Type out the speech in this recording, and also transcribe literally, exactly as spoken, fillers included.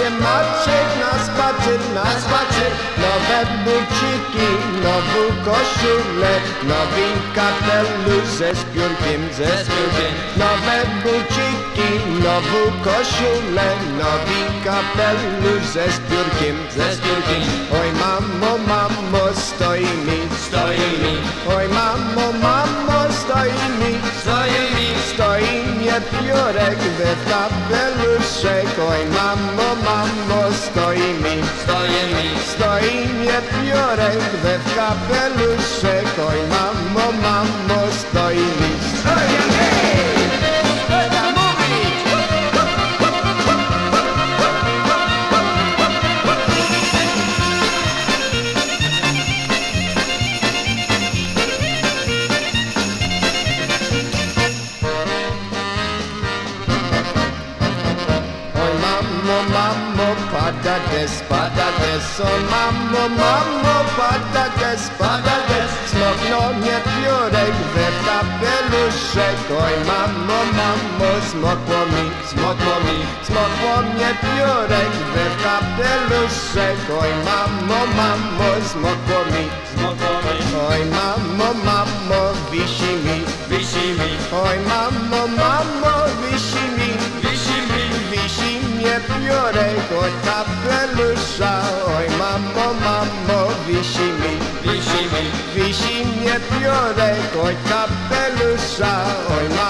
idzie Maciek na spacer, na spacer. Nowe buciki, nową koszulę, nowy kapelusz ze spiórkiem, ze spiórkiem. Nowe buciki, nową koszulę, nowy kapelusz ze spiórkiem, ze spiórkiem. Oj mamo, mamo, stoi mi, stoi mi. Oj mamo, mamo, stoi mi, stoi mi. Stoi mnie piórek we kapeluszek. Oj mamo, mamo, stoi mi, stoi mi. Stoi mnie piórek we kapeluszek. Oj mamo, mamo, stoi mi, stoi mi. Mamo, mamo, pada des, pada des. O mamo, mamo, pada des, pada des. Smoknął mnie piórek we kapeluszek. Oj mamo, mamo, smokło mi, smokło mi. Smokło mnie piórek we kapeluszek. Oj mamo, mamo, smokło mi, smokło mi. Oj mamo, mamo, wisi mi, wisi mi. Oj mamo, mamo, wisi mi, wisi mi. Wisi mnie piórek od kapelusza. Oj mamo, mamo, wisi mi, wisi mi. Wisi mnie piórek od kapelusza. Oj